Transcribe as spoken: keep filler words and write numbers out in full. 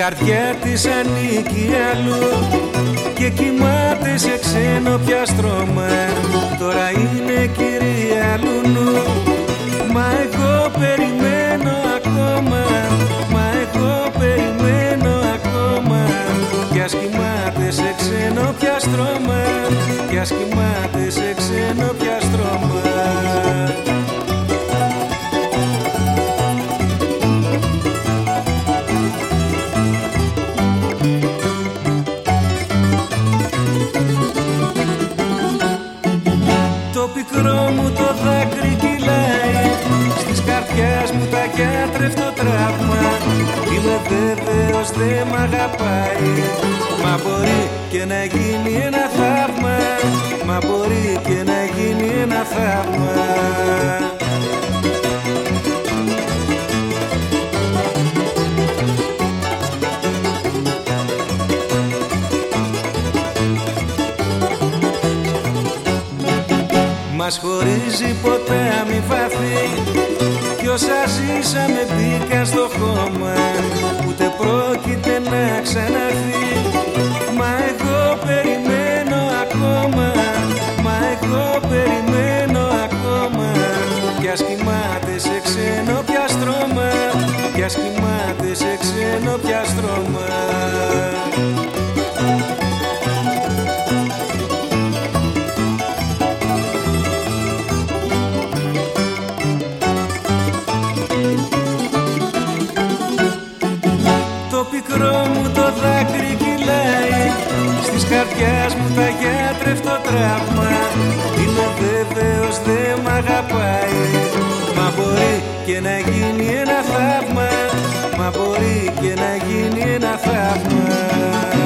καρδιά της ανήκει αλλού και κοιμάται σε ξένο πια στρώμα. Τώρα είναι κυρία Λουνού. Μα εγώ περιμένω ακόμα, μα εγώ περιμένω ακόμα. Κι ας κοιμάται σε ξένο πια στρώμα, κι ας κοιμάται σε ξένο πια στρώμα. Το πικρό μου το δάκρυ κυλάει, στις καρδιάς μου τα γιατρεύτο τραύμα. Είμαι βέβαιος δε μ' αγαπάει, μα μπορεί και να γίνει ένα θαύμα, μα μπορεί και να γίνει ένα θαύμα. Μας χωρίζει ποτάμι βαθύ κι όσα ζήσαμε μπήκαν στο χώμα, ούτε πρόκειται να ξαναρθεί. Μα εγώ περιμένω ακόμα, μα εγώ περιμένω ακόμα. Κι ας κοιμάται σε ξένο πια στρώμα, κι ας κοιμάται σε ξένο πια στρώμα. Το πικρό μου το δάκρυ κυλάει, στις καρδιάς μου τα γιατρεύτο τραύμα. Είμαι βέβαιος δε μ' αγαπάει, μα μπορεί και να γίνει ένα θαύμα, μα μπορεί και να γίνει ένα θαύμα.